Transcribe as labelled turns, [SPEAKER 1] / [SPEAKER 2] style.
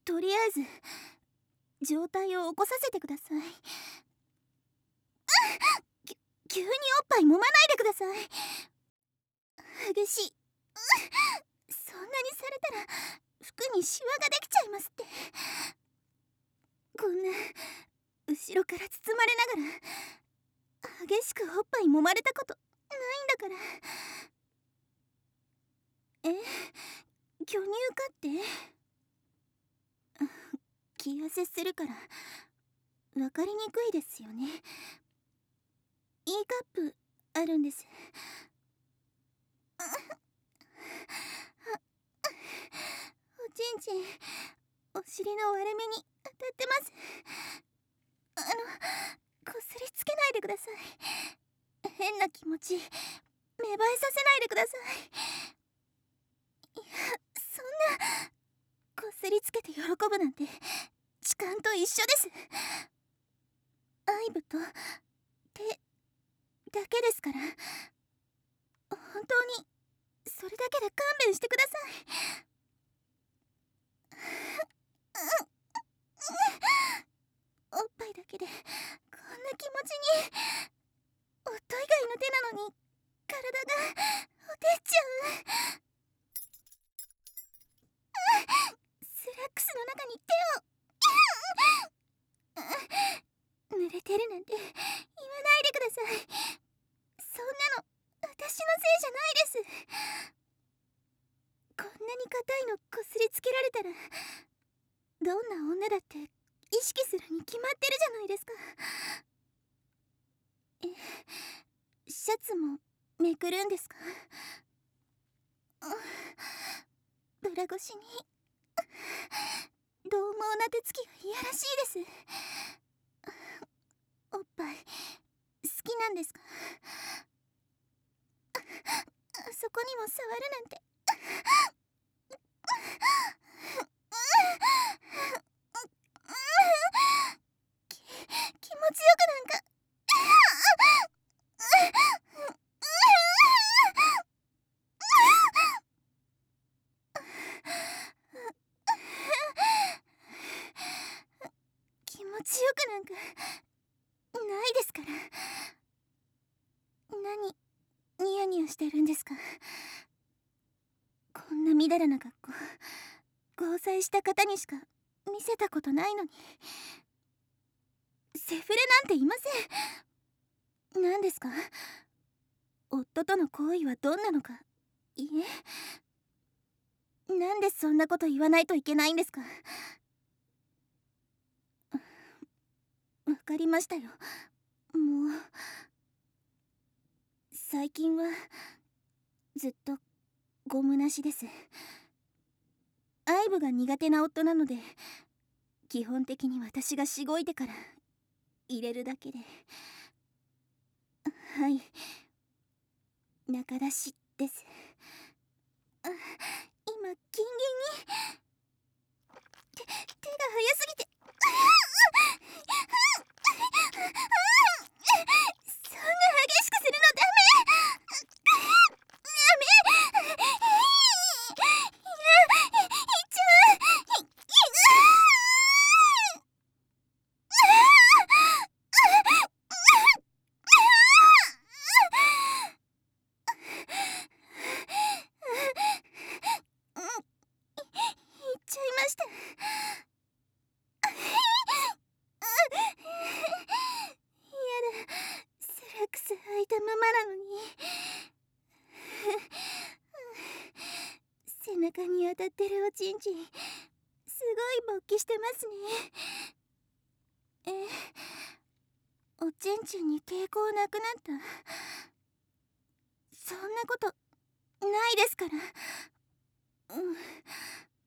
[SPEAKER 1] とりあえず状態を起こさせてください。急におっぱい揉まないでください。激しい。そんなにされたら服にシワができちゃいますって。こんな後ろから包まれながら激しくおっぱい揉まれたことないんだから。巨乳かって？気痩せするから分かりにくいですよね。いいカップあるんです。おちんちんお尻の割れ目に当たってます。こすりつけないでください。変な気持ち芽生えさせないでください。いや、そんなこすりつけて喜ぶなんて痴漢と一緒です。愛撫と手だけですから。本当にそれだけで勘弁してください。おっぱいだけでこんな気持ちに。夫以外の手なのに体がほてっちゃう。スラックスの中に手を濡れてるなんて言わないでください。そんなの私のせいじゃないです。こんなに硬いのこすりつけられたらどんな女だって意識するに決まってるじゃないですか。シャツもめくるんですか？ブラ越しに獰猛な手つきがいやらしいです。おっぱい好きなんですか？そこにも触るなんて。気持ちよくなんか。気持ちよくなんかないですから。何ニヤニヤしてるんですか？こんなみだらな格好交際した方にしか見せたことないのに。セフレなんていません。何ですか？夫との行為はどんなのか。いえ、なんでそんなこと言わないといけないんですか？わかりましたよ。もう最近はずっとゴムなしです。愛撫が苦手な夫なので基本的に私がしごいてから入れるだけで。はい、中出しです。今ギンギンに手が早すぎて。そんな激しくするのダメ。いや、いっちゃう。言っちゃいました。やだ、スラックス履いたままなのに。背中に当たってるおちんちんすごい勃起してますね。おちんちんに抵抗なくなった？そんなことないですから。